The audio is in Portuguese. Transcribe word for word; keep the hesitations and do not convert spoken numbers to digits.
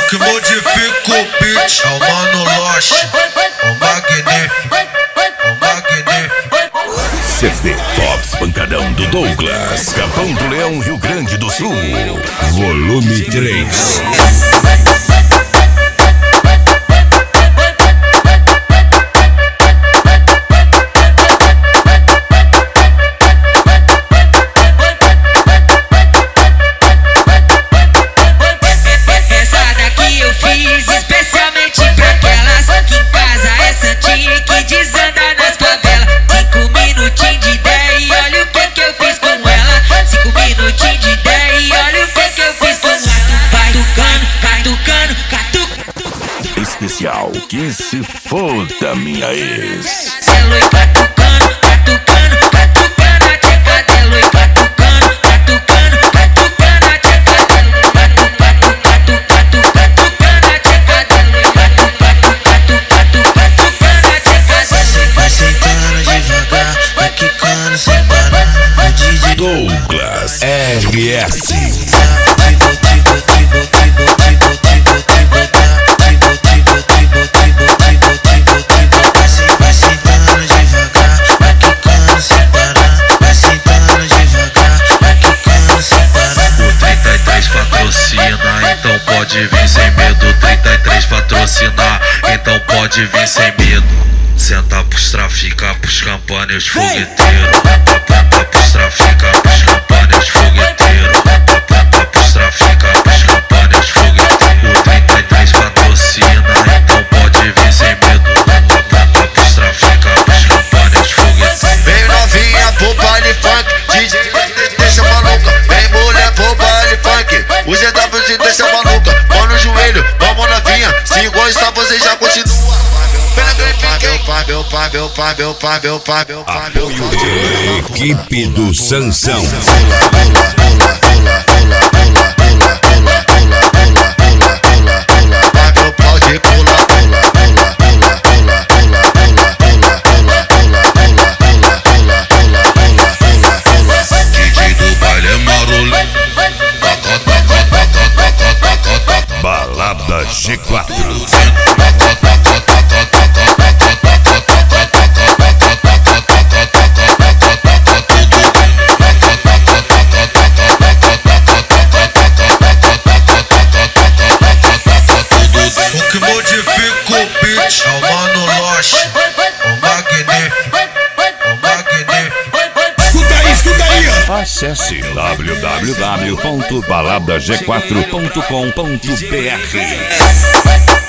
que modifica o beat é o Mano Loche, o magnífico, o magnífico. C D Fox Pancadão do Douglas, Capão do Leão, Rio Grande do Sul, volume três. Especial que se foda minha ex. Delo e catucando, catucando, catucando a tcheca delo e catucando, catucando, catucando a tcheca delo. Catu, catu, catu, catu, catucando a tcheca delo e catu, catu, catu, catu, catucando a tcheca delo. Vai sentando devagar, vai quicando sem parar. O D J Douglas R S. Então pode vir sem medo, trinta e três patrocinar, então pode vir sem medo. Senta pros trafica, pros campana e os fogueteiros. Aponta pros trafica, pros campana e os fogueteiros. Aponta pros trafica, pros campana e os fogueteiros. O trinta e três patrocina, então pode vir sem medo. Aponta pros trafica, pros campana e os fogueteiros. Vem novinha pro baile funk, D J deixa maluca. Vem mulher pro baile funk, o G W te deixa maluca. Mão no joelho, vamos novinha, se gostar você já continua. Meu pai, meu pai, meu pai, meu pai, meu pai, meu pai, meu pai. Equipe do Sansão. Pula, pula, pula, pula, pula, pula, pula, pula, pula, pula, pula, pula, pula. Vai meu pau de pula, pula, pula, pula, pula, pula, pula, pula, pula, pula, pula, pula, pula, pula, pula, pula, pula. D J do baile é marolê. Taca, taca, taca, taca, taca, taca. Balada G quatro. Modifica o beat é o Mano Loche, o magnífico, o magnífico. Escuta aí, escuta aí. Acesse w w w ponto balada g quatro ponto com ponto b r.